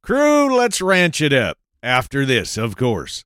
Crew, let's ranch it up. After this, of course.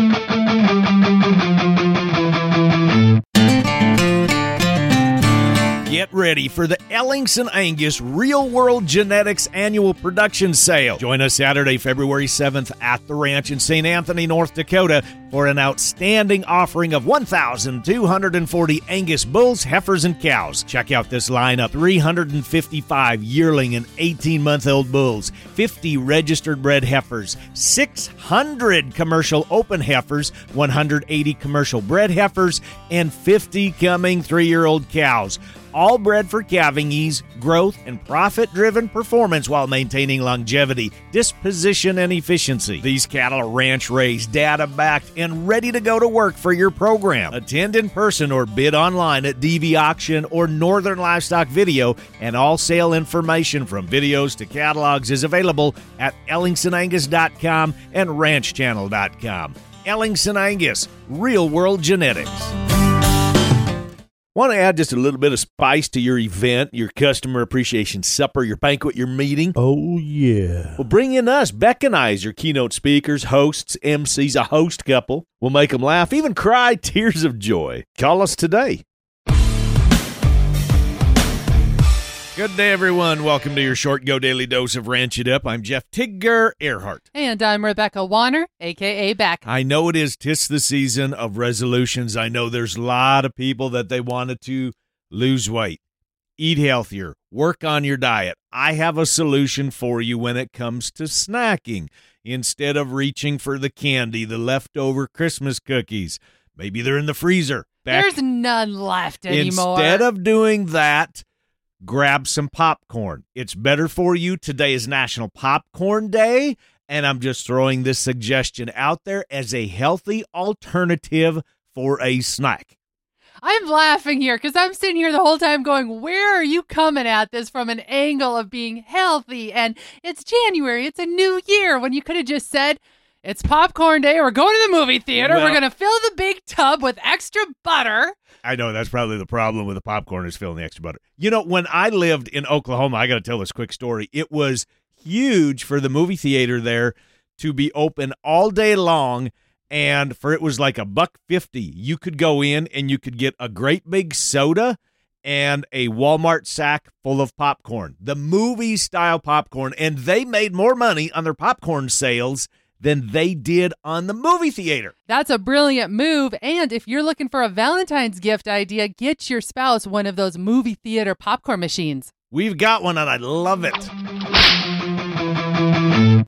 Get ready for the Ellingson Angus Real World Genetics Annual Production Sale. Join us Saturday, February 7th at the ranch in St. Anthony, North Dakota for an outstanding offering of 1,240 Angus bulls, heifers, and cows. Check out this lineup: 355 yearling and 18-month-old bulls, 50 registered bred heifers, 600 commercial open heifers, 180 commercial bred heifers, and 50 coming 3-year-old cows. All bred for calving ease, growth, and profit-driven performance while maintaining longevity, disposition, and efficiency. These cattle are ranch-raised, data-backed, and ready to go to work for your program. Attend in person or bid online at DV Auction or Northern Livestock Video, and all sale information from videos to catalogs is available at ellingsonangus.com and ranchchannel.com. Ellingson Angus, Real World Genetics. Want to add just a little bit of spice to your event, your customer appreciation supper, your banquet, your meeting? Oh, yeah. Well, bring in us, Beck and I, as your keynote speakers, hosts, MCs, a host couple. We'll make them laugh, even cry tears of joy. Call us today. Good day, everyone. Welcome to your short Go Daily Dose of Ranch It Up. I'm Jeff Tigger Earhart. And I'm Rebecca Warner, a.k.a. Beck. I know it is 'tis the season of resolutions. I know there's a lot of people that they wanted to lose weight, eat healthier, work on your diet. I have a solution for you when it comes to snacking. Instead of reaching for the candy, the leftover Christmas cookies, maybe they're in the freezer. There's none left anymore. Instead of doing that, grab some popcorn. It's better for you. Today is National Popcorn Day, and I'm just throwing this suggestion out there as a healthy alternative for a snack. I'm laughing here because I'm sitting here the whole time going, where are you coming at this from an angle of being healthy? And it's January. It's a new year, when you could have just said, it's popcorn day. We're going to the movie theater. We're going to fill the big tub with extra butter. I know that's probably the problem with the popcorn, is filling the extra butter. You know, when I lived in Oklahoma, I got to tell this quick story. It was huge for the movie theater there to be open all day long, and for it was like $1.50. You could go in and you could get a great big soda and a Walmart sack full of popcorn, the movie-style popcorn, and they made more money on their popcorn sales than they did on the movie theater. That's a brilliant move. And if you're looking for a Valentine's gift idea, get your spouse one of those movie theater popcorn machines. We've got one, and I love it.